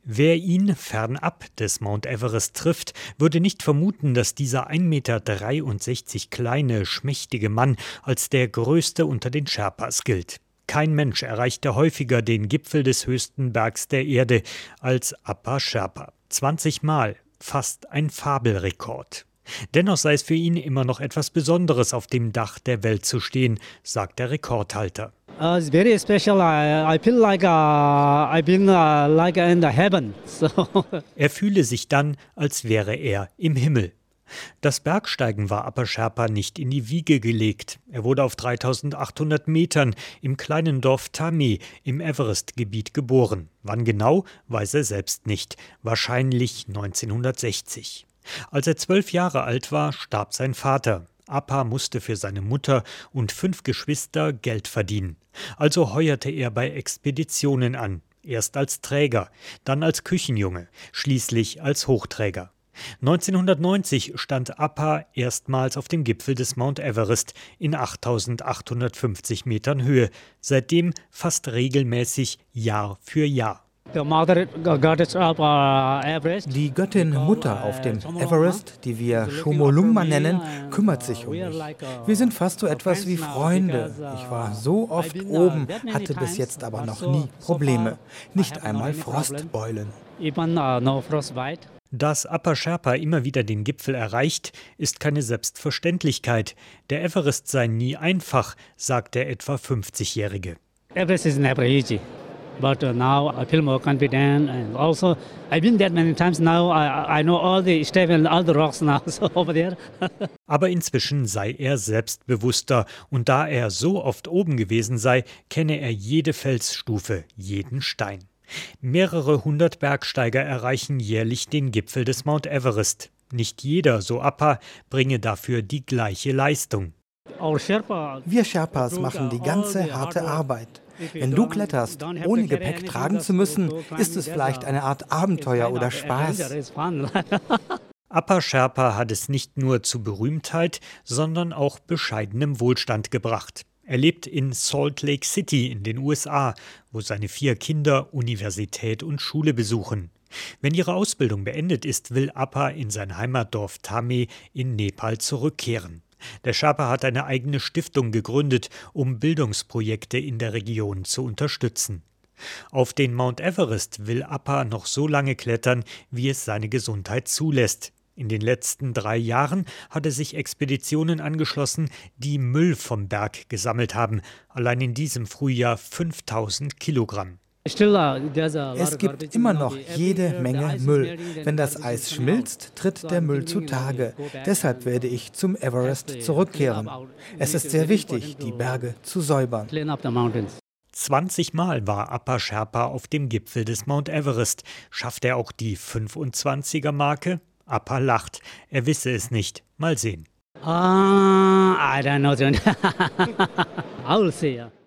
Wer ihn fernab des Mount Everest trifft, würde nicht vermuten, dass dieser 1,63 Meter kleine, schmächtige Mann als der größte unter den Sherpas gilt. Kein Mensch erreichte häufiger den Gipfel des höchsten Bergs der Erde als Appa Sherpa. 20 Mal, fast ein Fabelrekord. Dennoch sei es für ihn immer noch etwas Besonderes, auf dem Dach der Welt zu stehen, sagt der Rekordhalter. It's very special. I feel like I've been like in the heaven. So. Er fühle sich dann, als wäre er im Himmel. Das Bergsteigen war Appa Sherpa nicht in die Wiege gelegt. Er wurde auf 3800 Metern im kleinen Dorf Thame im Everest-Gebiet geboren. Wann genau, weiß er selbst nicht. Wahrscheinlich 1960. Als er 12 Jahre alt war, starb sein Vater. Appa musste für seine Mutter und 5 Geschwister Geld verdienen. Also heuerte er bei Expeditionen an. Erst als Träger, dann als Küchenjunge, schließlich als Hochträger. 1990 stand Appa erstmals auf dem Gipfel des Mount Everest in 8850 Metern Höhe. Seitdem fast regelmäßig Jahr für Jahr. Die Göttin Mutter auf dem Everest, die wir Chomolungma nennen, kümmert sich um mich. Wir sind fast so etwas wie Freunde. Ich war so oft oben, hatte bis jetzt aber noch nie Probleme. Nicht einmal Frostbeulen. Dass Appa Sherpa immer wieder den Gipfel erreicht, ist keine Selbstverständlichkeit. Der Everest sei nie einfach, sagt der etwa 50-Jährige. Everest is never easy. But now I feel more confident, and also I've been there many times now. I know all the steps and all the rocks now, so over there. Aber inzwischen sei er selbstbewusster und da er so oft oben gewesen sei, kenne er jede Felsstufe, jeden Stein. Mehrere hundert Bergsteiger erreichen jährlich den Gipfel des Mount Everest. Nicht jeder, so Appa, bringe dafür die gleiche Leistung. Wir Sherpas machen die ganze harte Arbeit. Wenn du kletterst, ohne Gepäck tragen zu müssen, ist es vielleicht eine Art Abenteuer oder Spaß. Appa Sherpa hat es nicht nur zu Berühmtheit, sondern auch bescheidenem Wohlstand gebracht. Er lebt in Salt Lake City in den USA, wo seine 4 Kinder Universität und Schule besuchen. Wenn ihre Ausbildung beendet ist, will Appa in sein Heimatdorf Thame in Nepal zurückkehren. Der Sherpa hat eine eigene Stiftung gegründet, um Bildungsprojekte in der Region zu unterstützen. Auf den Mount Everest will Appa noch so lange klettern, wie es seine Gesundheit zulässt. In den letzten 3 Jahren hat er sich Expeditionen angeschlossen, die Müll vom Berg gesammelt haben. Allein in diesem Frühjahr 5000 Kilogramm. Es gibt immer noch jede Menge Müll. Wenn das Eis schmilzt, tritt der Müll zutage. Deshalb werde ich zum Everest zurückkehren. Es ist sehr wichtig, die Berge zu säubern. 20 Mal war Appa Sherpa auf dem Gipfel des Mount Everest. Schafft er auch die 25er-Marke? Appa lacht. Er wisse es nicht. Mal sehen. I don't know. I will see.